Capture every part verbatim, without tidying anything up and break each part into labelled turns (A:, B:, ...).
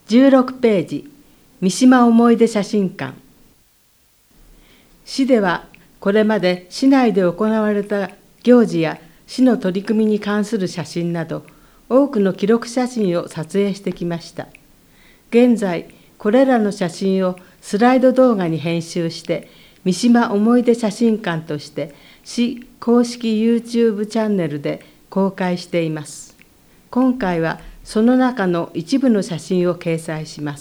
A: じゅうろくページ、三島思い出写真館。市ではこれまで市内で行われた行事や市の取り組みに関する写真など、多くの記録写真を撮影してきました。現在、これらの写真をスライド動画に編集して、三島思い出写真館として市公式 YouTube チャンネルで公開しています。今回はその中の一部の写真を掲載します。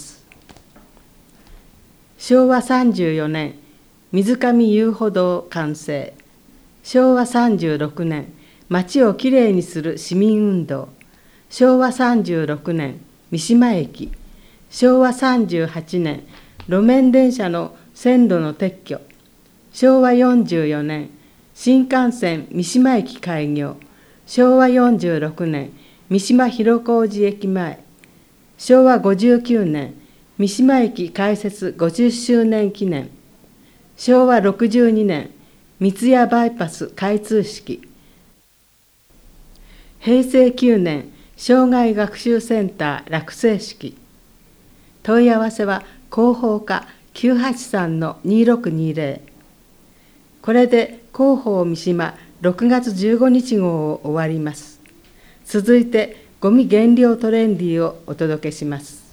A: しょうわさんじゅうよねん、水上遊歩道完成。しょうわさんじゅうろくねん、街をきれいにする市民運動。しょうわさんじゅうろくねん、三島駅。しょうわさんじゅうはちねん、路面電車の線路の撤去。しょうわよんじゅうよねん、新幹線三島駅開業。しょうわよんじゅうろくねん、三島広小路駅前。しょうわごじゅうきゅうねん、三島駅開設ごじゅっしゅうねん記念。しょうわろくじゅうにねん、三ツ矢バイパス開通式。へいせいきゅうねん、障害学習センター落成式。問い合わせは広報課 きゅうはちさんのにろくにぜろ。これで広報三島ろくがつじゅうごにち号を終わります。続いてゴミ減量トレンディをお届けします。